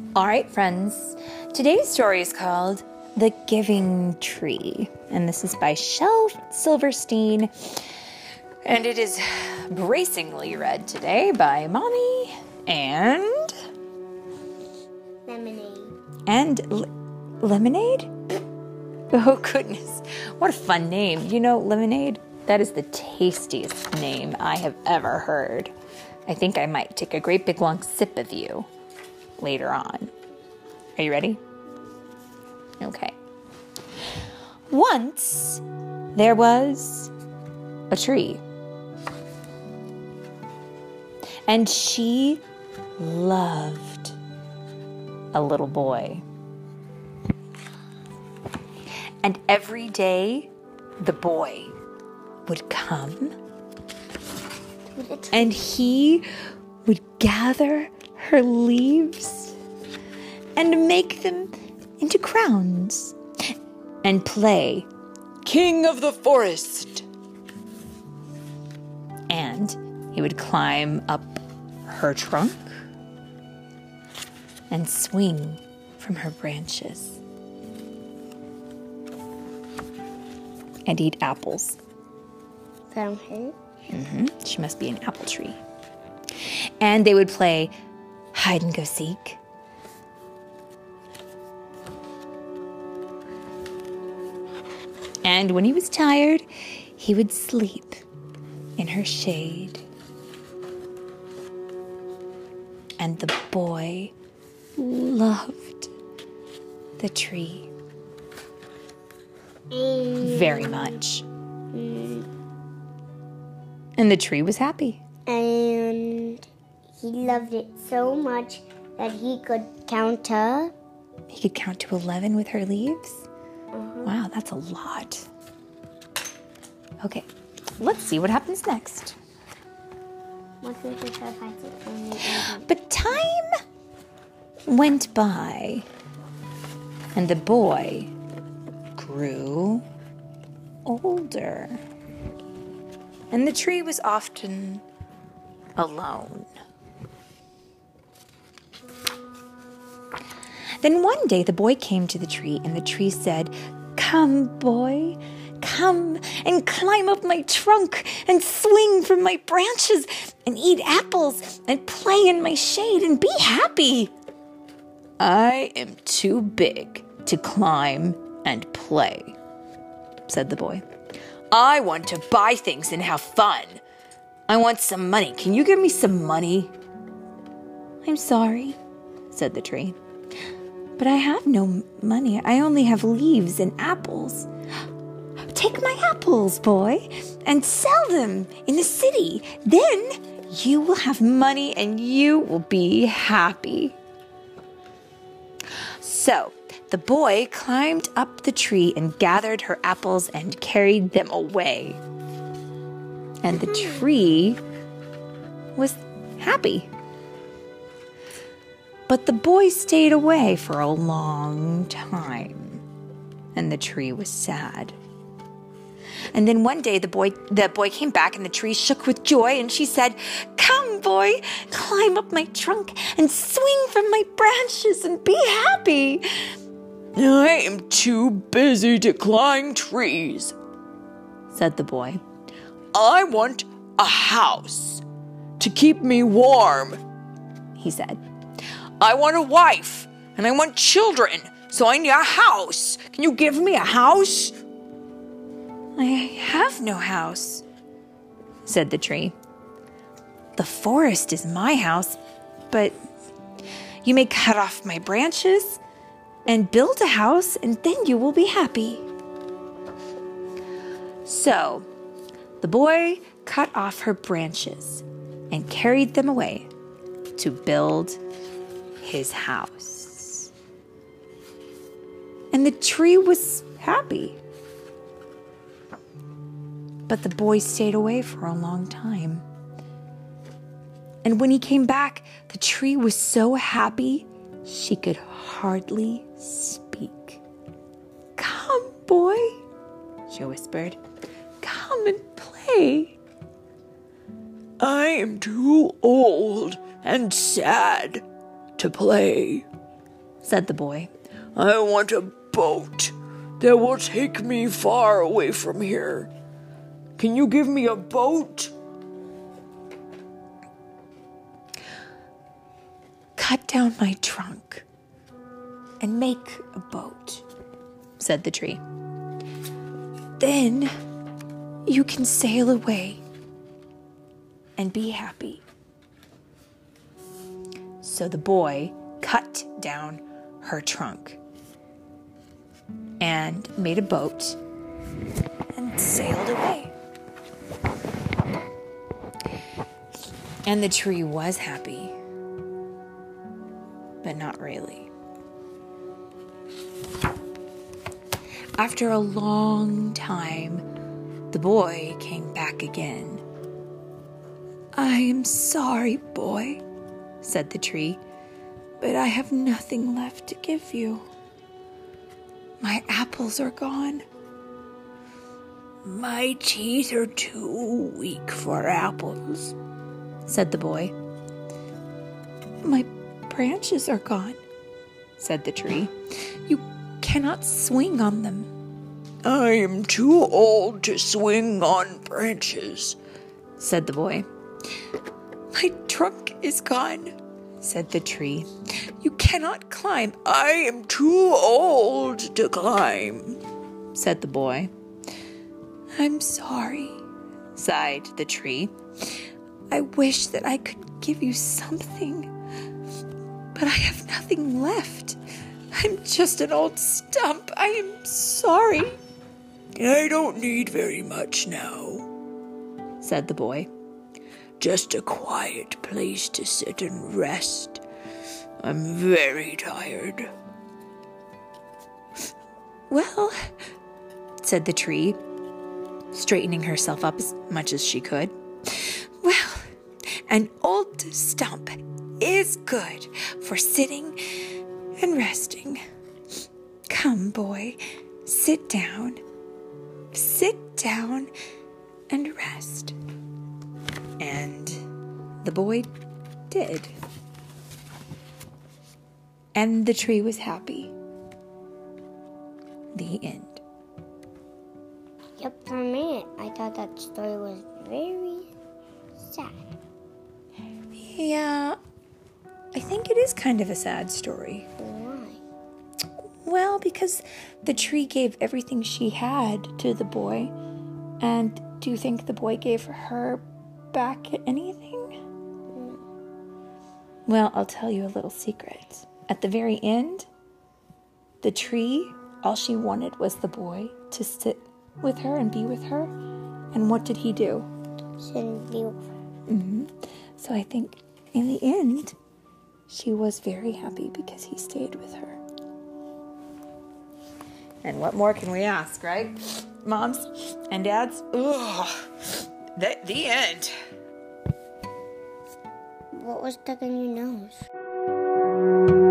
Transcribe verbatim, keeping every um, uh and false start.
All right, friends. Today's story is called The Giving Tree, and this is by Shel Silverstein, and it is bracingly read today by Mommy and... Lemonade. And l- Lemonade? Oh, goodness. What a fun name. You know, Lemonade, that is the tastiest name I have ever heard. I think I might take a great big long sip of you later on. Are you ready? Okay. Once there was a tree, and she loved a little boy. And every day the boy would come and he would gather her leaves and make them into crowns and play King of the Forest. And he would climb up her trunk and swing from her branches and eat apples. From her? Mm-hmm. She must be an apple tree. And they would play hide and go seek. And when he was tired, he would sleep in her shade. And the boy loved the tree And, very much. mm, And the tree was happy. and he loved it so much that he could count to. He could count to eleven with her leaves. Wow, that's a lot. Okay, let's see what happens next. What was the first But time went by, and the boy grew older. And the tree was often alone. Then one day the boy came to the tree, and the tree said, "Come, boy, come and climb up my trunk and swing from my branches and eat apples and play in my shade and be happy." "I am too big to climb and play," said the boy. "I want to buy things and have fun. I want some money. Can you give me some money?" "I'm sorry," said the tree, "but I have no money. I only have leaves and apples." "Take my apples, boy, and sell them in the city. Then you will have money and you will be happy." So the boy climbed up the tree and gathered her apples and carried them away. And the tree was happy. But the boy stayed away for a long time, and the tree was sad. And then one day the boy the boy came back, and the tree shook with joy, and she said, "Come, boy, climb up my trunk and swing from my branches and be happy." "I am too busy to climb trees," said the boy. "I want a house to keep me warm," he said. "I want a wife, and I want children, so I need a house. Can you give me a house?" "I have no house," said the tree. "The forest is my house, but you may cut off my branches and build a house, and then you will be happy." So the boy cut off her branches and carried them away to build his house. And the tree was happy. But the boy stayed away for a long time. And when he came back, the tree was so happy she could hardly speak. "Come, boy," she whispered. "Come and play." "I am too old and sad to play," said the boy. I want a boat that will take me far away from here. Can you give me a boat? Cut down my trunk and make a boat, said the tree. Then you can sail away and be happy. So the boy cut down her trunk and made a boat and sailed away. And the tree was happy, but not really. After a long time, the boy came back again. I am sorry, boy, said the tree, but I have nothing left to give you. My apples are gone. My teeth are too weak for apples, said the boy. My branches are gone, said the tree. You cannot swing on them. I am too old to swing on branches, said the boy. My trunk is gone, said the tree. You cannot climb. I am too old to climb, said the boy. I'm sorry, sighed the tree. I wish that I could give you something, but I have nothing left. I'm just an old stump. I am sorry. I don't need very much now, said the boy. Just a quiet place to sit and rest. I'm very tired. Well, said the tree, straightening herself up as much as she could. Well, an old stump is good for sitting and resting. Come, boy, sit down. Sit down and rest. And the boy did. And the tree was happy. The end. Yep, for a minute, I thought that story was very sad. Yeah, I think it is kind of a sad story. Why? Well, because the tree gave everything she had to the boy. And do you think the boy gave her back anything? No. Well, I'll tell you a little secret. At the very end, the tree, all she wanted was the boy to sit with her and be with her. And what did he do? Sit and be with her. Mm-hmm. So I think in the end, she was very happy because he stayed with her. And what more can we ask, right? Moms and dads? Ugh, the, the end. What was stuck in your nose?